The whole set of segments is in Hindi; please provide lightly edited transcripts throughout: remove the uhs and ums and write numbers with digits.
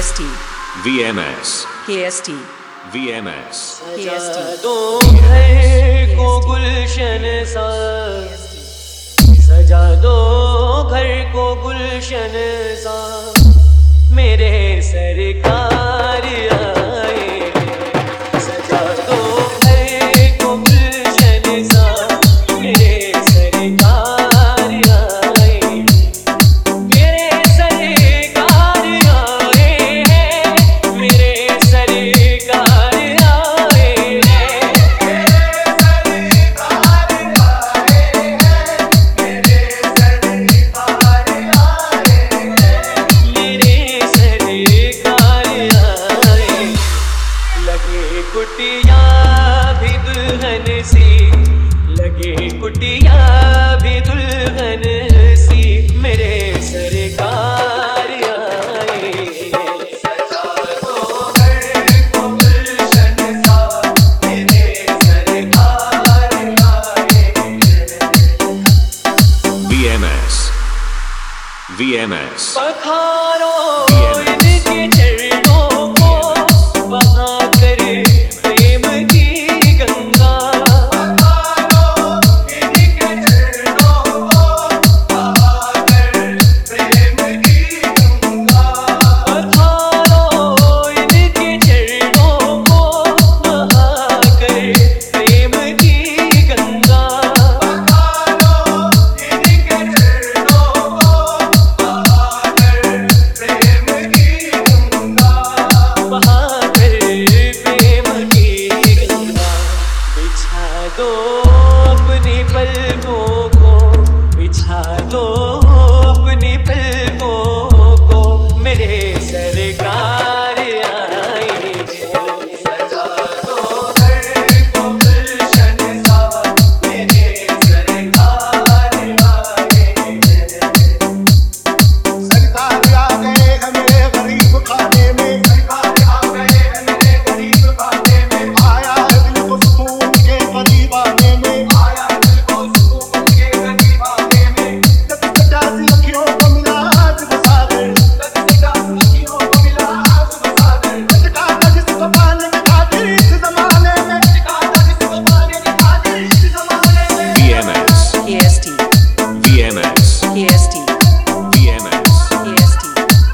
KST VMS KST VMS KST दो घर को गुलशन सा, सजा दो घर को गुलशन सा, मेरे सरकार आए। सजा दो घर को गुलशन सा, मेरे सरकार आए। मेरे सरकार आए, मेरे सरकार आए। कुटिया भी दुल्हन सी, लगे कुटिया भी दुल्हन सी, मेरे सरकार आए। सजा दो घर को गुलशन सा, मेरे सरकार आए। VMS VMS पखारो इनके चरणों को, बहा कर प्रेम की गंगा। पखारो इनके चरणों को, बहा कर प्रेम की गंगा। पखारो इनके चरणों को, बहा कर प्रेम की गंगा। पखारो इनके चरणों को, दो अपनी पलकों को, बिछा दो अपनी पलकों को, मेरे सरकार आए। सजा दो घर को गुलशन सा, मेरे सरकार आए। सरकार आ गए हमें गरीब खाने में, सरकार आ गए हमें गरीब खाने में। आया दिल को सुकून के करीब आने में, आया दिल को सुकून के करीब आने में। कटासी अखियों को मिला आज बसागर, कटासी अखियों को मिला आज बसागर। कटा जिसको पाने की खातिर इस जमाने में, कटा जिसको पाने की खातिर इस जमाने में। VMS KST VMS KST VMS KST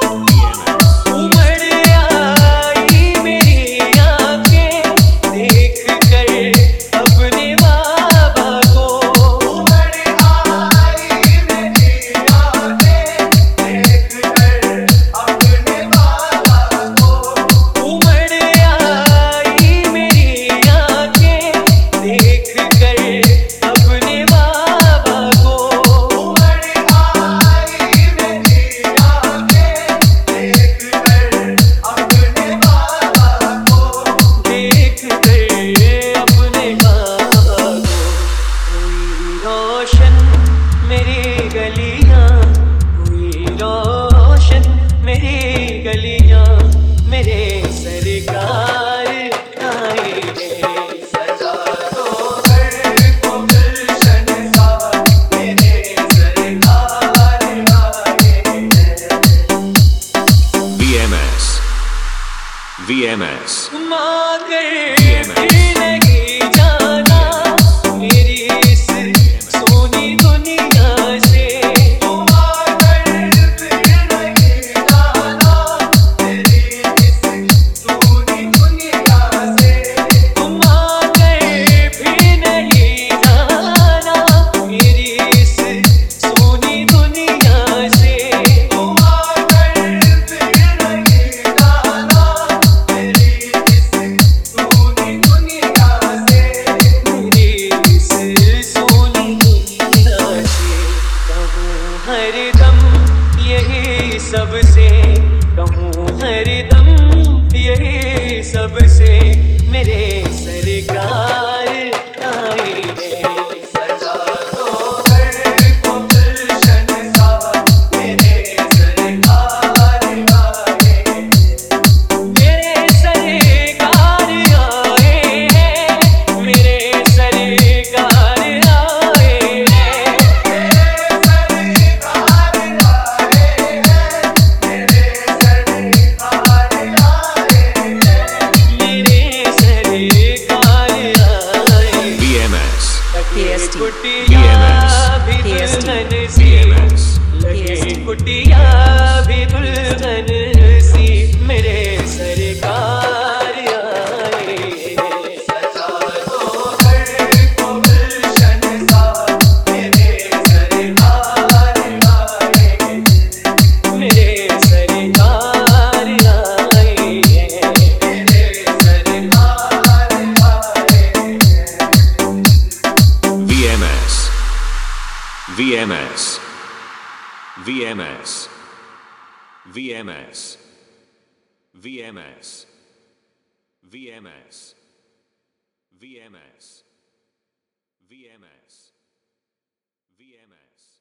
उमड़ आई मेरी आँखें देख कर अपने बाबा को। उमड़ आई मेरी आँखें देख कर अपने बाबा को। उमड़ आई मेरी आँखें देख कर अपने बाबा को। उमड़ आई मेरी आँखें देख कर अपने बाबा को। देख कर अपने बाबा को। हुई रोशन मेरी गलियाँ, हुई रोशन मेरी गलियाँ, मेरे सरकार आए। सजा दो घर को गुलशन सा, मेरे सरकार आए। VMS VMS मांगर फिर नहीं जाना मेरी इस सोनी दुनिया से। मांगर फिर नहीं जाना मेरी इस सोनी दुनिया से। मांगर फिर नहीं जाना मेरी इस सोनी दुनिया से। मांगर फिर नहीं जाना मेरी इस सोनी दुनिया से। मेरी इस सोनी दुनिया से। कहूँ हरदम यही सबसे, कहूँ हरदम यही सबसे, मेरे सरकार आए। सजा दो घर को गुलशन सा, मेरे सरकार आए। मेरे सरकार आए, मेरे सरकार आए। मेरे सरकार आए, मेरे सरकार कुटिया भी दुल्हन सी मेरे सरकार आए। सजा दो घर को गुलशन सा मेरे सरकार आए, मेरे सरकार आए, मेरे सरकार आए। VMS, VMS, VMS, VMS, VMS, VMS, VMS, VMS, VMS.